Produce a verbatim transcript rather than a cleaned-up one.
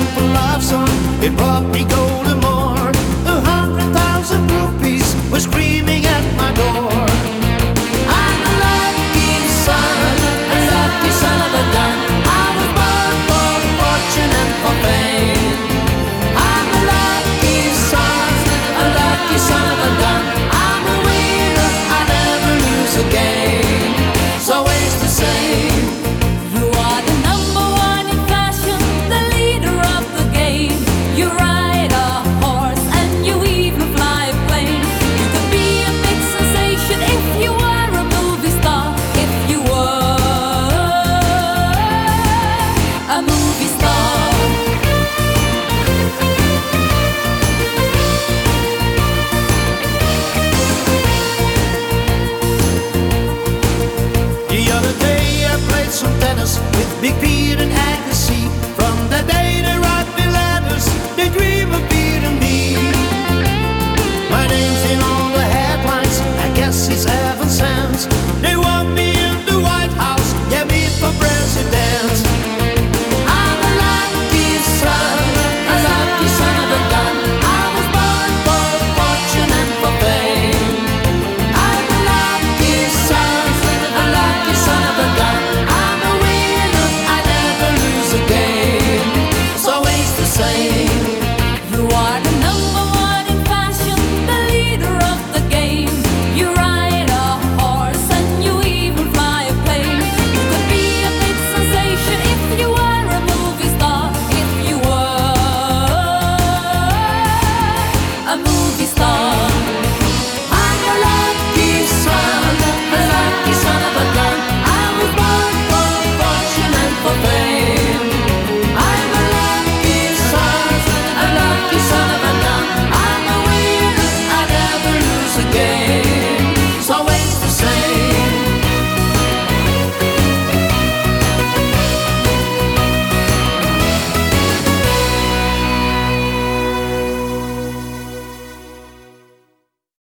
simple love song. It brought me golden more. A hundred thousand rupees were screaming at my door. I'm a lucky son, a lucky son of a gun. I was born for fortune and for fame. I'm a lucky son, a lucky son of a gun. I'm a winner, I never lose a game. It's always the same. You are the number one in fashion, the leader of the game. You ride a horse and you even fly a plane. You could be a big sensation if you were a movie star. If you were a movie star. The other day I played some tennis with Big Pete and Agassi. From that day they write me letters, they dream of beating me. My name's in all the headlines, I guess it's heaven sent. They want me in the White House, yeah, me for president. I'm a lucky son, a lucky son of a gun. I was born for fortune and for fame. I'm a lucky son, a lucky son of a gun. I'm a winner, I never lose a game. It's always the same. You are the